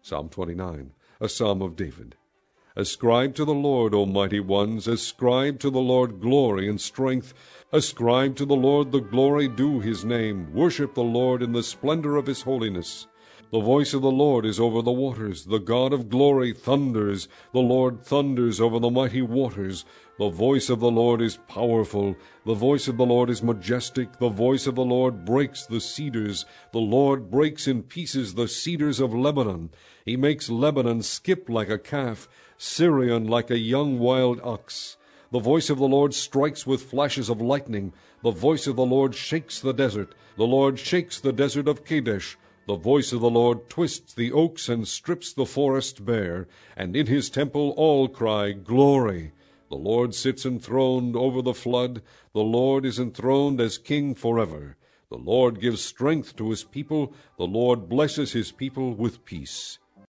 Psalm 29, a psalm of David. Ascribe to the Lord, O mighty ones, ascribe to the Lord glory and strength. Ascribe to the Lord the glory due his name. Worship the Lord in the splendor of his holiness. The voice of the Lord is over the waters. The God of glory thunders. The Lord thunders over the mighty waters. The voice of the Lord is powerful. The voice of the Lord is majestic. The voice of the Lord breaks the cedars. The Lord breaks in pieces the cedars of Lebanon. He makes Lebanon skip like a calf, Syrian like a young wild ox. The voice of the Lord strikes with flashes of lightning. The voice of the Lord shakes the desert. The Lord shakes the desert of Kadesh. The voice of the Lord twists the oaks and strips the forest bare, and in his temple all cry, Glory! The Lord sits enthroned over the flood. The Lord is enthroned as king forever. The Lord gives strength to his people. The Lord blesses his people with peace.